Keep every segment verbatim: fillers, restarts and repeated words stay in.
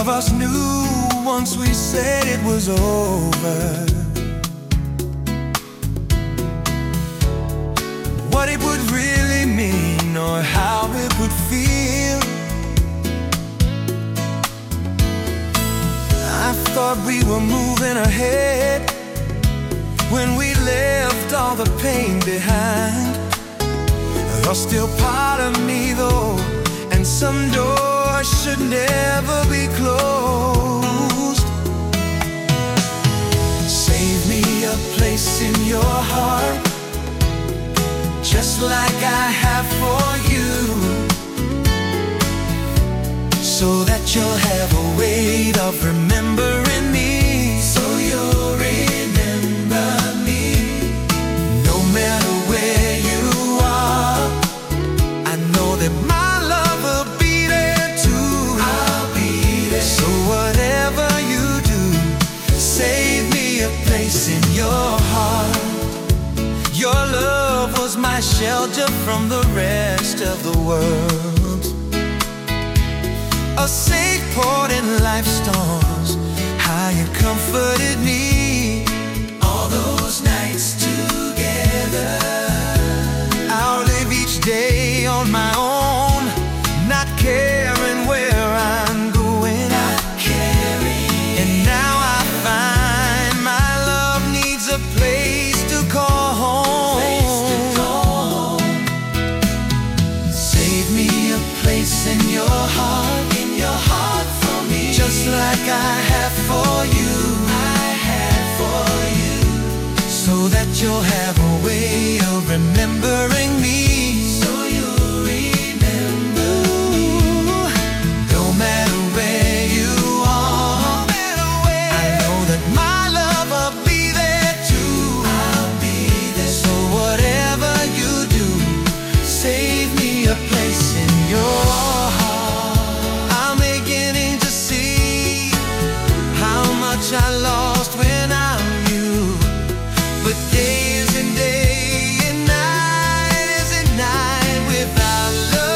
of us knew once we said it was over what it would really mean or how it would feel. I thought we were moving ahead when we left all the pain behind. There's still part of me though, and some doors should never be closed. Save me a place in your heart, just like I have for you, so that you'll have a way of remembering me. So you'll remember me, no matter where you are. I know that my love will be there too. I'll be there. So whatever you do, save me a place in your heart. Your love was my shelter from the rest of the world, a safe port in life's storms. How you comforted me all those nights together. I'll live each day on my own, not caring where I'm going, not caring. And now I find my love needs a place to call home. Place to call home. Save me a place in your heart, just like I have for you, I have for you, so that you'll have a way of remembering me. So you'll remember me, no matter where you are. No matter where. I know that my love will be there too. I'll be there. So whatever you do, save me a place in your heart. I lost when I'm you, but days and day and night is a night without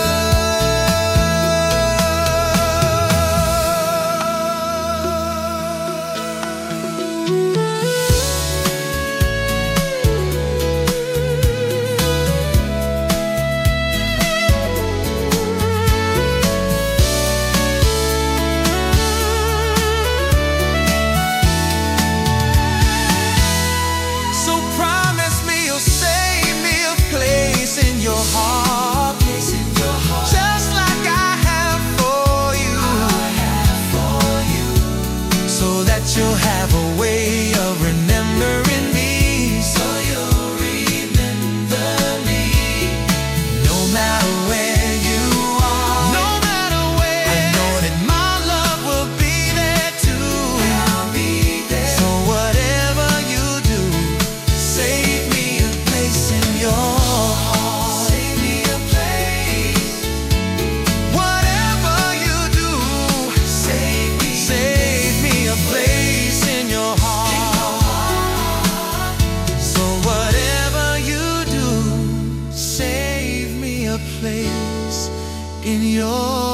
you'll have a way of remembering me. So you'll remember me, no matter where you are. No matter where. I know that my love will be there too. I'll be there. So whatever you do, save me a place in your heart. Save me a place. Whatever you do, save me. Save me a place. Place in your